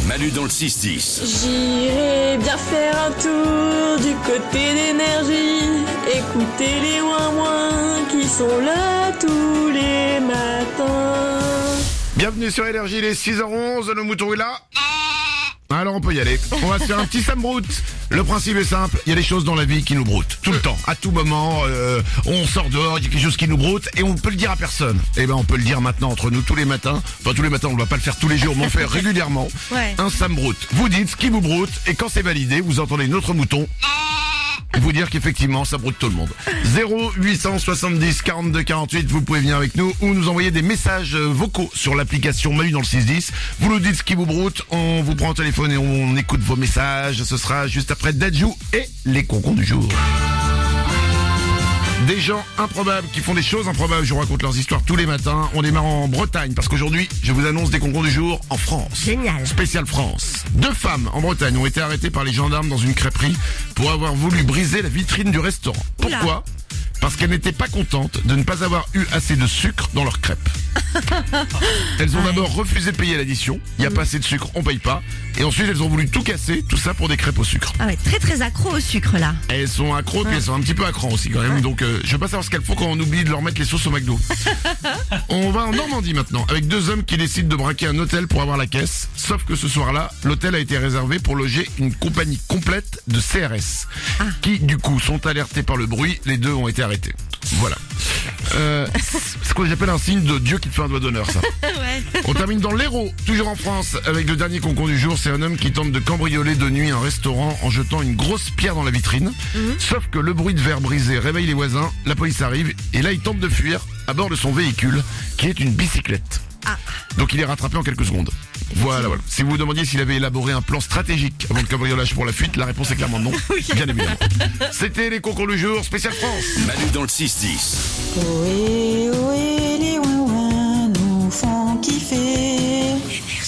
Manu dans le 6-10. J'irai bien faire un tour du côté d'énergie, écouter les ouin-ouin qui sont là tous les matins. Bienvenue sur Énergie, il est 6h11, le mouton est là. Alors on peut y aller. On va se faire un petit Sam Brout. Le principe est simple, il y a des choses dans la vie qui nous broutent. Tout le temps, à tout moment, on sort dehors, il y a quelque chose qui nous broute et on peut le dire à personne. Eh ben on peut le dire maintenant entre nous tous les matins. Enfin tous les matins, on ne va pas le faire tous les jours, mais on le fait régulièrement. Ouais. Un Sam Brout. Vous dites ce qui vous broute et quand c'est validé, vous entendez notre mouton vous dire qu'effectivement ça broute tout le monde. 0870 42 48, vous pouvez venir avec nous ou nous envoyer des messages vocaux sur l'application Manu dans le 610. Vous nous dites ce qui vous broute, on vous prend au téléphone et on écoute vos messages. Ce sera juste après Dadju et les concons du jour. Des gens improbables qui font des choses improbables, je vous raconte leurs histoires tous les matins. On démarre en Bretagne parce qu'aujourd'hui, je vous annonce des concons du jour en France. Génial. Spécial France. 2 femmes en Bretagne ont été arrêtées par les gendarmes dans une crêperie pour avoir voulu briser la vitrine du restaurant. Oula. Pourquoi ? Parce qu'elles n'étaient pas contentes de ne pas avoir eu assez de sucre dans leurs crêpes. Elles ont d'abord refusé de payer l'addition. Il n'y a pas assez de sucre, on paye pas. Et ensuite, elles ont voulu tout casser, tout ça pour des crêpes au sucre. Ah ouais, très accro au sucre là. Elles sont accros, puis elles sont un petit peu accros aussi quand même. Donc je veux pas savoir ce qu'elles font quand on oublie de leur mettre les sauces au McDo. On va en Normandie maintenant, avec 2 hommes qui décident de braquer un hôtel pour avoir la caisse. Sauf que ce soir-là, l'hôtel a été réservé pour loger une compagnie complète de CRS. Qui du coup sont alertés par le bruit, les 2 ont été arrêtés. Voilà. C'est ce que j'appelle un signe de Dieu qui te fait un doigt d'honneur, ça. Ouais. On termine dans l'Hérault, toujours en France, avec le dernier concon du jour. C'est un homme qui tente de cambrioler de nuit un restaurant en jetant une grosse pierre dans la vitrine. Sauf que le bruit de verre brisé réveille les voisins, la police arrive, et là il tente de fuir à bord de son véhicule, qui est une bicyclette. Donc il est rattrapé en quelques secondes. Voilà. Si vous vous demandiez s'il avait élaboré un plan stratégique avant le cambriolage pour la fuite, la réponse est clairement non. Bien évidemment. C'était les concours du jour, spécial France. Manu dans le 6-10. Ohé, ohé, les ouin-ouin nous font kiffer.